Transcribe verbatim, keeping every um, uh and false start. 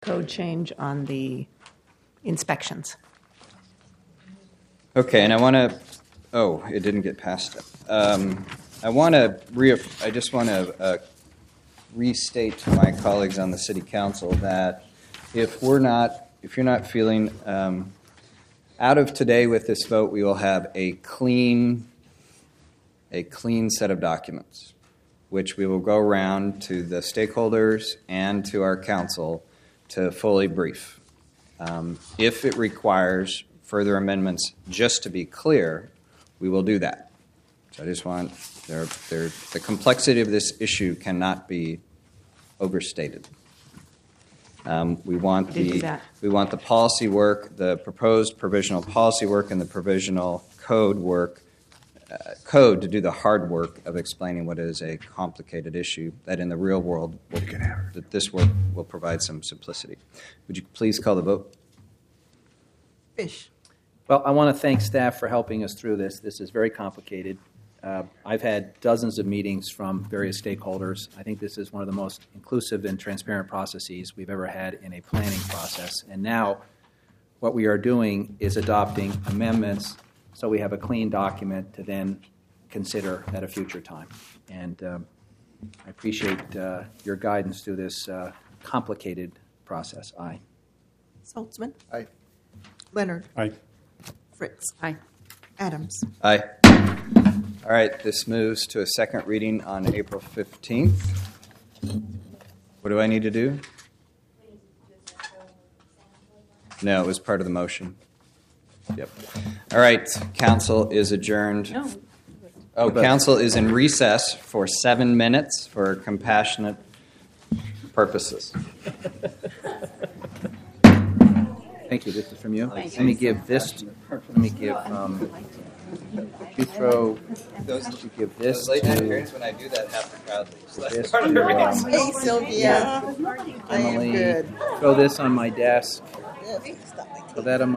code change on the inspections. Okay, and I want to, oh, it didn't get past it. Um, I want to, re- I just want to uh, restate to my colleagues on the City Council that if we're not, if you're not feeling, um, out of today with this vote, we will have a clean, a clean set of documents, which we will go around to the stakeholders and to our council to fully brief. Um, if it requires further amendments, just to be clear, we will do that. So I just want, there, there, the complexity of this issue cannot be overstated. Um, we want We did do the that. we want the policy work, the proposed provisional policy work, and the provisional code work, uh, code to do the hard work of explaining what is a complicated issue that in the real world will, that this work will provide some simplicity. Would you please call the vote? Fish. Well, I want to thank staff for helping us through this. This is very complicated. Uh, I've had dozens of meetings from various stakeholders. I think this is one of the most inclusive and transparent processes we've ever had in a planning process. And now what we are doing is adopting amendments so we have a clean document to then consider at a future time. And um, I appreciate uh, your guidance through this uh, complicated process. Aye. Saltzman. Aye. Leonard. Aye. Fritz. Aye. Adams. Aye. All right, this moves to a second reading on April fifteenth. What do I need to do? No, it was part of the motion. Yep. All right, council is adjourned. No. Oh, council is in recess for seven minutes for compassionate purposes. Thank you. This is from you. Let me give this. To, let me give. Um, you throw. Those, You give this those late to night hearings, when I do that, half the crowd leaves. So that's this part of the to, um, reason. Hey, Sylvia. I am Emily. good. Throw this on my desk. Throw that on